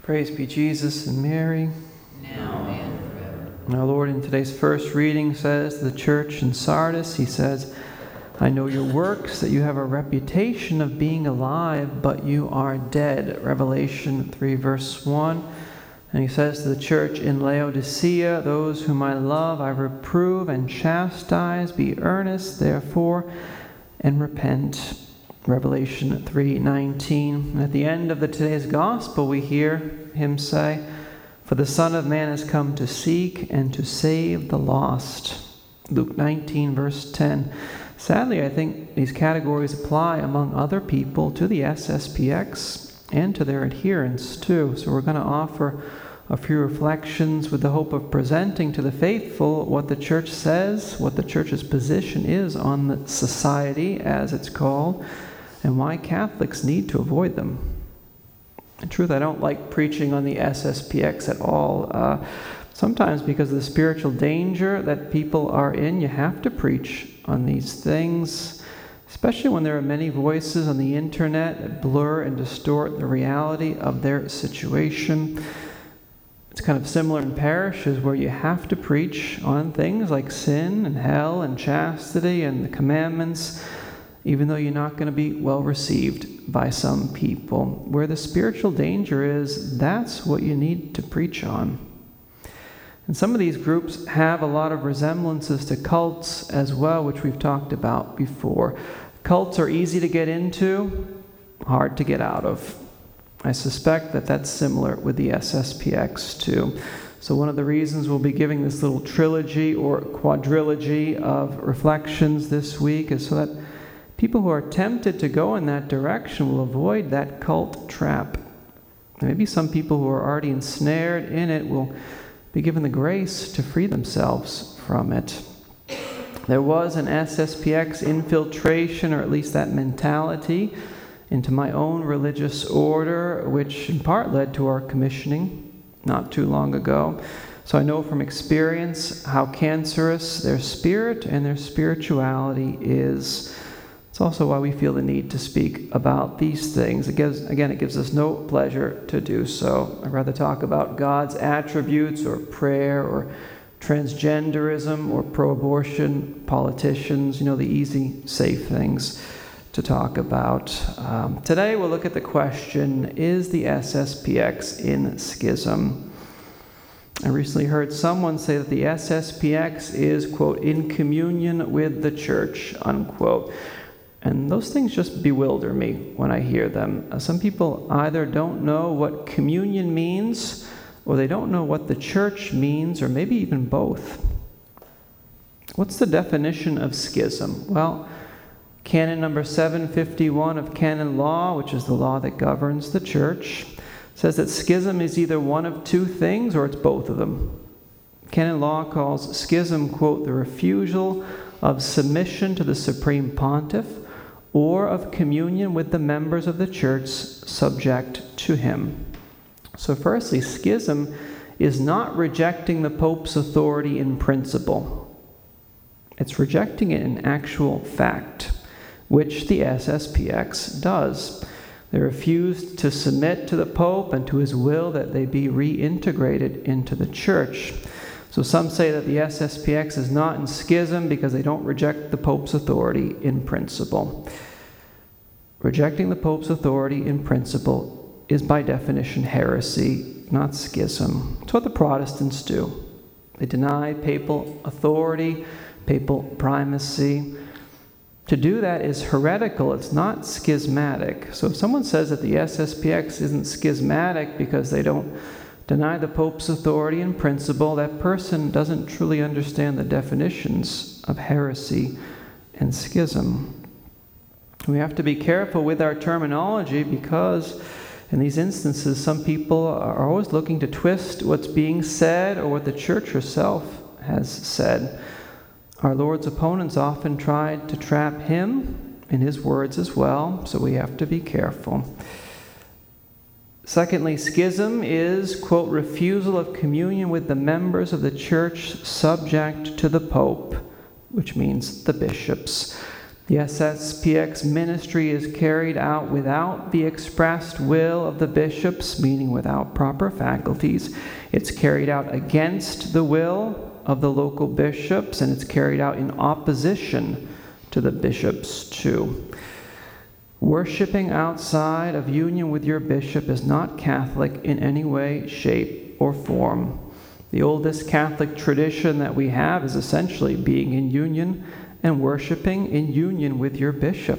Praise be Jesus and Mary. Now and forever. Our Lord in today's first reading says to the church in Sardis, He says, I know your works, that you have a reputation of being alive, but you are dead. Revelation 3 verse 1. And He says to the church in Laodicea, those whom I love I reprove and chastise. Be earnest, therefore, and repent. Revelation 3:19. At the end of today's gospel, we hear Him say, For the Son of Man has come to seek and to save the lost. Luke 19 verse 10. Sadly, I think these categories apply, among other people, to the SSPX and to their adherents too. So we're going to offer a few reflections with the hope of presenting to the faithful what the church says, what the church's position is on the society, as it's called, and why Catholics need to avoid them. In truth, I don't like preaching on the SSPX at all. Sometimes because of the spiritual danger that people are in, you have to preach on these things, especially when there are many voices on the internet that blur and distort the reality of their situation. It's kind of similar in parishes where you have to preach on things like sin and hell and chastity and the commandments, even though you're not going to be well received by some people. Where the spiritual danger is, that's what you need to preach on. And some of these groups have a lot of resemblances to cults as well, which we've talked about before. Cults are easy to get into, hard to get out of. I suspect that that's similar with the SSPX too. So one of the reasons we'll be giving this little trilogy or quadrilogy of reflections this week is so that people who are tempted to go in that direction will avoid that cult trap. Maybe some people who are already ensnared in it will be given the grace to free themselves from it. There was an SSPX infiltration, or at least that mentality, into my own religious order, which in part led to our commissioning not too long ago. So I know from experience how cancerous their spirit and their spirituality is. It's also why we feel the need to speak about these things. It gives us no pleasure to do so. I'd rather talk about God's attributes or prayer or transgenderism or pro-abortion, politicians, the easy, safe things to talk about. Today we'll look at the question, is the SSPX in schism? I recently heard someone say that the SSPX is, quote, in communion with the church, unquote. And those things just bewilder me when I hear them. Some people either don't know what communion means, or they don't know what the church means, or maybe even both. What's the definition of schism? Well, Canon number 751 of Canon Law, which is the law that governs the church, says that schism is either one of two things or it's both of them. Canon Law calls schism, quote, the refusal of submission to the Supreme Pontiff or of communion with the members of the church subject to him. So firstly, schism is not rejecting the Pope's authority in principle. It's rejecting it in actual fact, which the SSPX does. They refuse to submit to the Pope and to his will that they be reintegrated into the church. So some say that the SSPX is not in schism because they don't reject the Pope's authority in principle. Rejecting the Pope's authority in principle is by definition heresy, not schism. It's what the Protestants do. They deny papal authority, papal primacy. To do that is heretical, it's not schismatic. So if someone says that the SSPX isn't schismatic because they don't deny the Pope's authority in principle, that person doesn't truly understand the definitions of heresy and schism. We have to be careful with our terminology because in these instances, some people are always looking to twist what's being said or what the church herself has said. Our Lord's opponents often tried to trap him in his words as well, so we have to be careful. Secondly, schism is, quote, refusal of communion with the members of the church subject to the Pope, which means the bishops. The SSPX ministry is carried out without the expressed will of the bishops, meaning without proper faculties. It's carried out against the will of the local bishops, and it's carried out in opposition to the bishops too. Worshipping outside of union with your bishop is not Catholic in any way, shape, or form. The oldest Catholic tradition that we have is essentially being in union and worshiping in union with your bishop.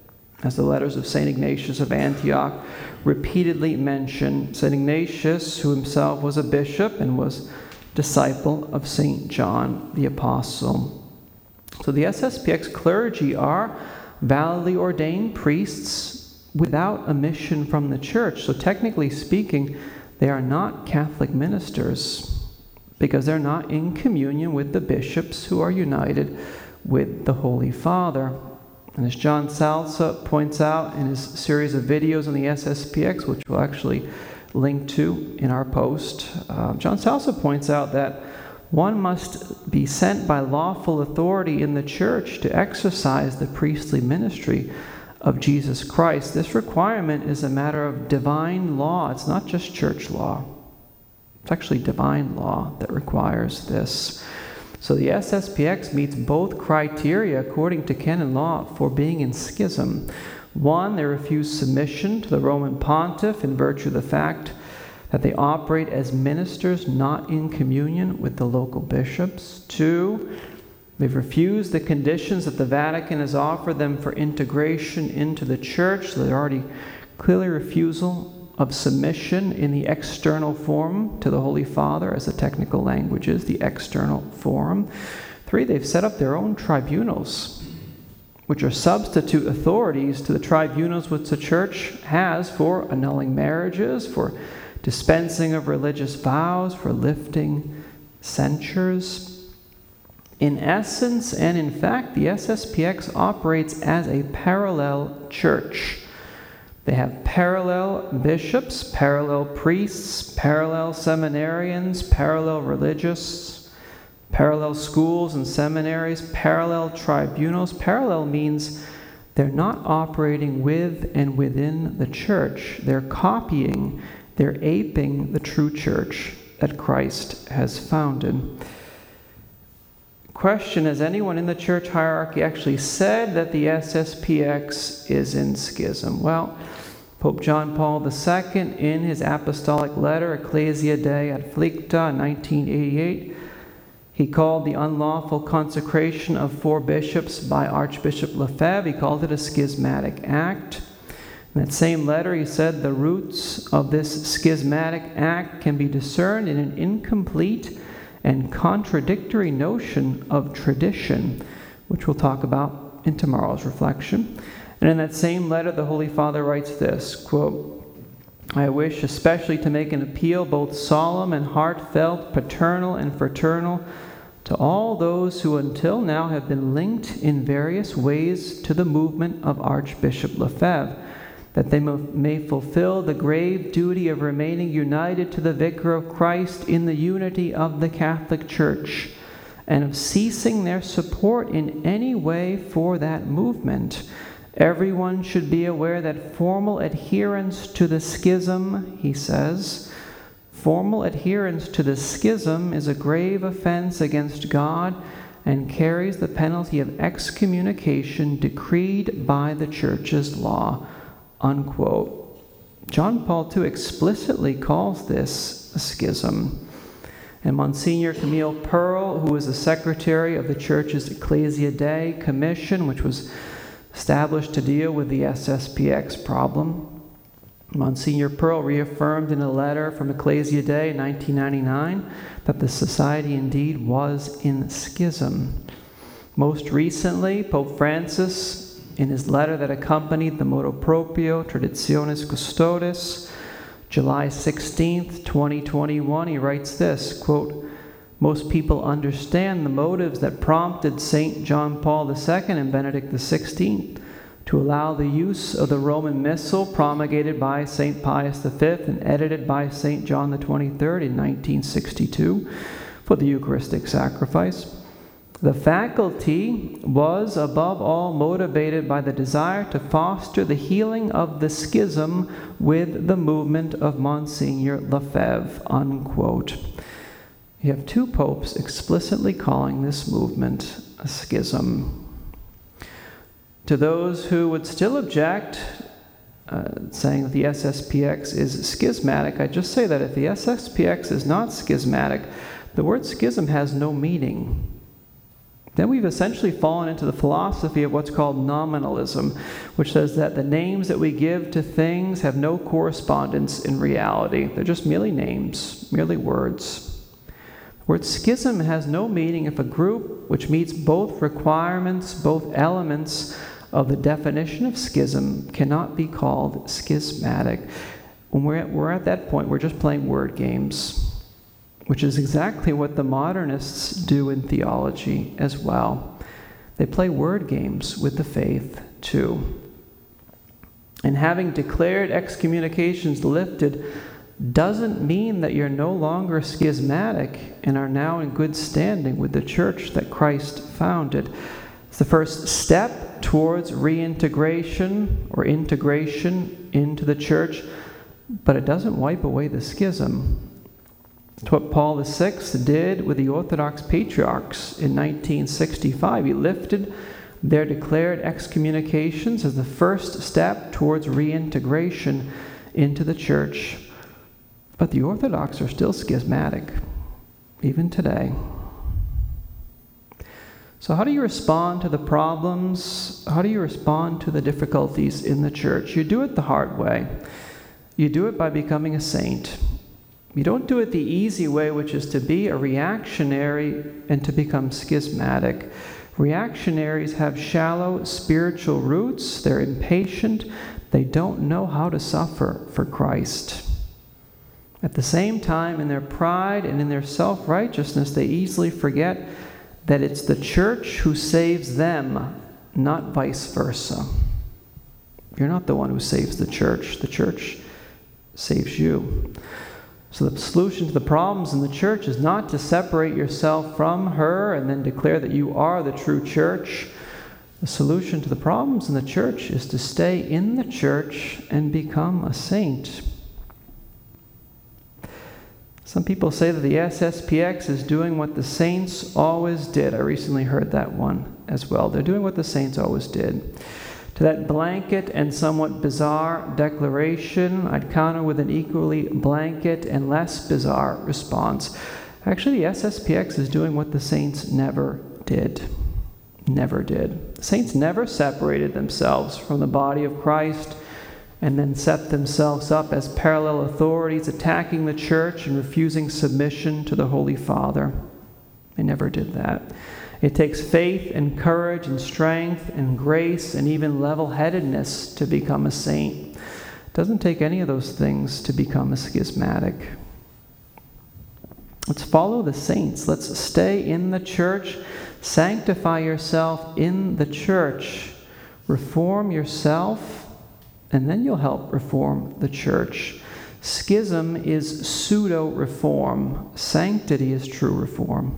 As the letters of St. Ignatius of Antioch repeatedly mention, St. Ignatius, who himself was a bishop and was disciple of St. John the Apostle. So the SSPX clergy are validly ordained priests without a mission from the church. So technically speaking, they are not Catholic ministers because they're not in communion with the bishops who are united with the Holy Father. And as John Salsa points out in his series of videos on the SSPX, which we'll actually link to in our post, John Salsa points out that one must be sent by lawful authority in the church to exercise the priestly ministry of Jesus Christ. This requirement is a matter of divine law. It's not just church law. It's actually divine law that requires this. So the SSPX meets both criteria according to canon law for being in schism. One, they refuse submission to the Roman pontiff in virtue of the fact that they operate as ministers not in communion with the local bishops. Two, they've refused the conditions that the Vatican has offered them for integration into the church. So they're already clearly refusal of submission in the external form to the Holy Father, as the technical language is, the external form. Three, they've set up their own tribunals, which are substitute authorities to the tribunals which the church has for annulling marriages, for dispensing of religious vows, for lifting censures. In essence and in fact, the SSPX operates as a parallel church. They have parallel bishops, parallel priests, parallel seminarians, parallel religious, parallel schools and seminaries, parallel tribunals. Parallel means they're not operating with and within the church. They're copying, they're aping the true church that Christ has founded. Question, has anyone in the church hierarchy actually said that the SSPX is in schism? Well, Pope John Paul II, in his apostolic letter, Ecclesia Dei Afflicta, in 1988, he called the unlawful consecration of 4 bishops by Archbishop Lefebvre, he called it a schismatic act. In that same letter, he said the roots of this schismatic act can be discerned in an incomplete and contradictory notion of tradition, which we'll talk about in tomorrow's reflection. And in that same letter, the Holy Father writes this, quote, I wish especially to make an appeal both solemn and heartfelt, paternal and fraternal, to all those who until now have been linked in various ways to the movement of Archbishop Lefebvre, that they may fulfill the grave duty of remaining united to the Vicar of Christ in the unity of the Catholic Church, and of ceasing their support in any way for that movement. Everyone should be aware that formal adherence to the schism, he says, formal adherence to the schism is a grave offense against God and carries the penalty of excommunication decreed by the Church's law. Unquote. John Paul II explicitly calls this a schism. And Monsignor Camille Pearl, who was the secretary of the Church's Ecclesia Dei Commission, which was established to deal with the SSPX problem, Monsignor Pearl reaffirmed in a letter from Ecclesia Dei in 1999 that the society indeed was in schism. Most recently, Pope Francis, in his letter that accompanied the Motu Proprio Traditionis Custodes, July 16th, 2021, he writes this, quote, most people understand the motives that prompted St. John Paul II and Benedict XVI to allow the use of the Roman Missal promulgated by St. Pius V and edited by St. John XXIII in 1962 for the Eucharistic sacrifice. The faculty was, above all, motivated by the desire to foster the healing of the schism with the movement of Monsignor Lefebvre, unquote. You have two popes explicitly calling this movement a schism. To those who would still object, saying that the SSPX is schismatic, I just say that if the SSPX is not schismatic, the word schism has no meaning. Then we've essentially fallen into the philosophy of what's called nominalism, which says that the names that we give to things have no correspondence in reality. They're just merely names, merely words. The word schism has no meaning if a group which meets both requirements, both elements of the definition of schism cannot be called schismatic. When we're at that point, we're just playing word games, which is exactly what the modernists do in theology as well. They play word games with the faith, too. And having declared excommunications lifted doesn't mean that you're no longer schismatic and are now in good standing with the church that Christ founded. It's the first step towards reintegration or integration into the church, but it doesn't wipe away the schism. It's what Paul VI did with the Orthodox patriarchs in 1965. He lifted their declared excommunications as the first step towards reintegration into the church. But the Orthodox are still schismatic, even today. So how do you respond to the problems? How do you respond to the difficulties in the church? You do it the hard way. You do it by becoming a saint. You don't do it the easy way, which is to be a reactionary and to become schismatic. Reactionaries have shallow spiritual roots. They're impatient. They don't know how to suffer for Christ. At the same time, in their pride and in their self-righteousness, they easily forget that it's the church who saves them, not vice versa. You're not the one who saves the church. The church saves you. So the solution to the problems in the church is not to separate yourself from her and then declare that you are the true church. The solution to the problems in the church is to stay in the church and become a saint. Some people say that the SSPX is doing what the saints always did. I recently heard that one as well. They're doing what the saints always did. To that blanket and somewhat bizarre declaration, I'd counter with an equally blanket and less bizarre response. Actually, the SSPX is doing what the saints never did. Never did. The saints never separated themselves from the body of Christ and then set themselves up as parallel authorities, attacking the church and refusing submission to the Holy Father. They never did that. It takes faith and courage and strength and grace and even level-headedness to become a saint. It doesn't take any of those things to become a schismatic. Let's follow the saints. Let's stay in the church. Sanctify yourself in the church. Reform yourself, and then you'll help reform the church. Schism is pseudo-reform. Sanctity is true reform.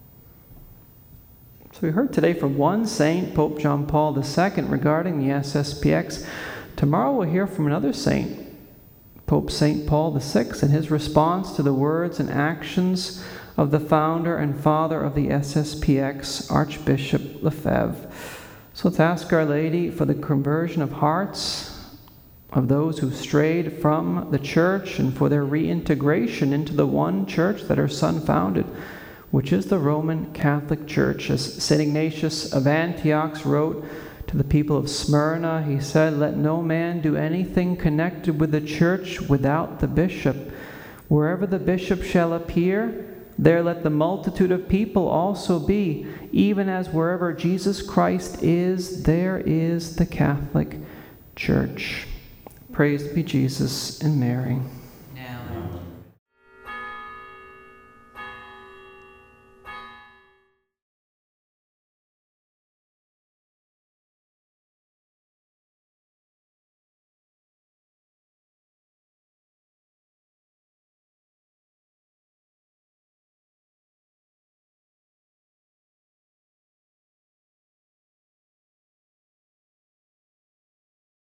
So we heard today from one saint, Pope John Paul II, regarding the SSPX. Tomorrow we'll hear from another saint, Pope St. Paul VI, and his response to the words and actions of the founder and father of the SSPX, Archbishop Lefebvre. So let's ask Our Lady for the conversion of hearts of those who strayed from the church and for their reintegration into the one church that her Son founded, which is the Roman Catholic Church. As St. Ignatius of Antioch wrote to the people of Smyrna, he said, "Let no man do anything connected with the church without the bishop. Wherever the bishop shall appear, there let the multitude of people also be, even as wherever Jesus Christ is, there is the Catholic Church." Praised be Jesus and Mary.